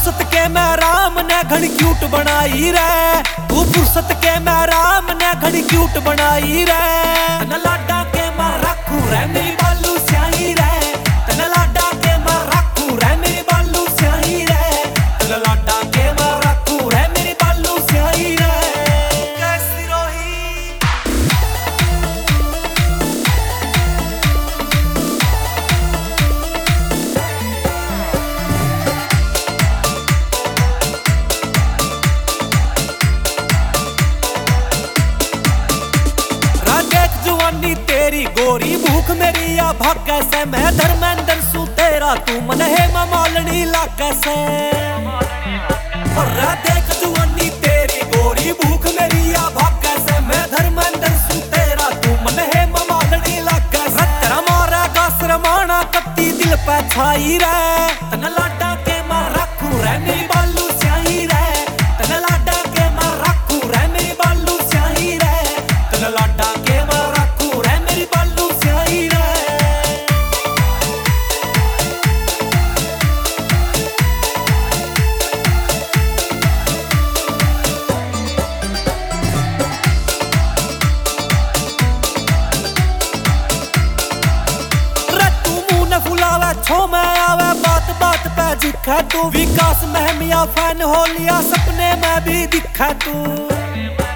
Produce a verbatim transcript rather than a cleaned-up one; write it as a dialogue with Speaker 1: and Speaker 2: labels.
Speaker 1: फुर्सत के मैं राम ने घड़ी क्यूट बनाई रे। तू फुर्सत के मैं राम ने घड़ी क्यूट बनाई रे। तन लाडा के मैं रखू रे मेरी बालू स्याही रे। तन लाडा के मैं रखू रे मेरी बालू स्याही रे। तन लाडा के मैं रखू रे मेरी बालू स्याही रे। कैसी रोही जवानी तेरी गोरी भूख मेरी या भाग से। मैं धर्मेंद्र सू तेरा तू मन है मालनी लाग से। और देख जवानी तेरी गोरी भूख मेरी या भाग से। मैं धर्मेंद्र सू तेरा तू मन है मालनी लाग से। तेरा मारा का शरमाना कत्ती दिल पे छाई रे। तन लाडा के मैं रखू रे मेरी बालू स्याही रे। तन लाडा के मैं रखू रे मेरी बालू स्याही रे। तन लाडा के छो मैं आवे बात बात पे दिखा तू। विकास महमिया फैन हो लिया सपने में भी दिखा तू।